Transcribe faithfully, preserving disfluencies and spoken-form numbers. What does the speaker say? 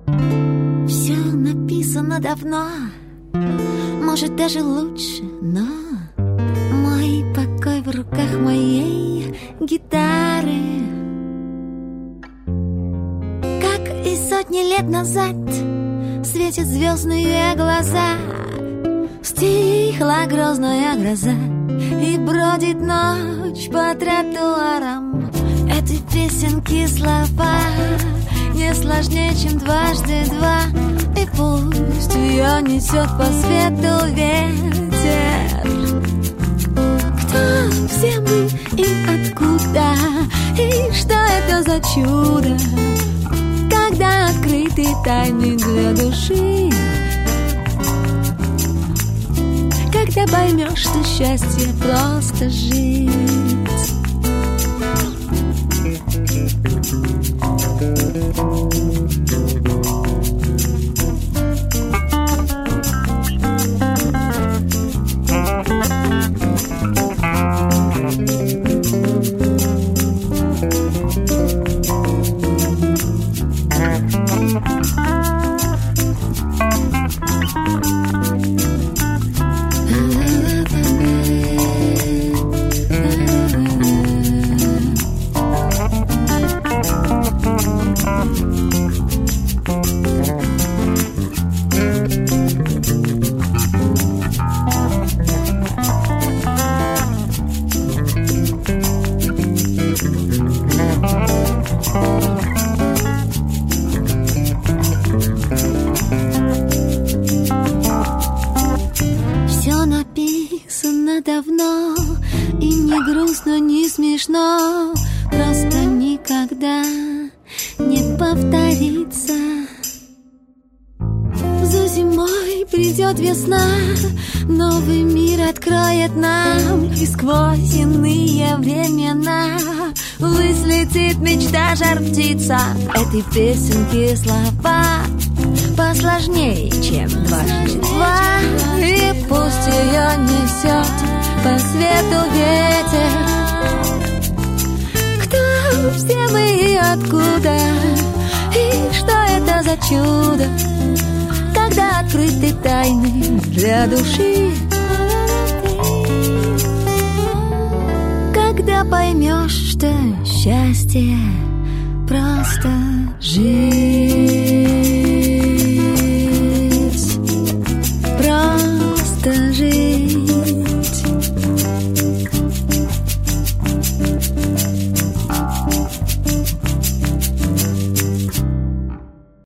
Все написано давно, может даже лучше, но мой покой в руках моей гитары. Как и сотни лет назад светят звездные глаза, стихла грозная гроза и бродит ночь по тротуарам. Эти песенки слова не сложнее, чем дважды два. И пусть ее несет по свету ветер. Кто все мы и откуда? И что это за чудо, когда открыты тайны для души? Когда поймешь, что счастье просто жить. Давно и не грустно, не смешно, просто никогда не повторится. За зимой придет весна, новый мир откроет нам, и сквозь иные времена взлетит мечта жар-птица. Этой песенки слова посложнее, чем дважды два. И пусть ее несет по свету ветер. Кто все мы и откуда? И что это за чудо, когда открыты тайны для души? Когда поймешь, что счастье просто жить.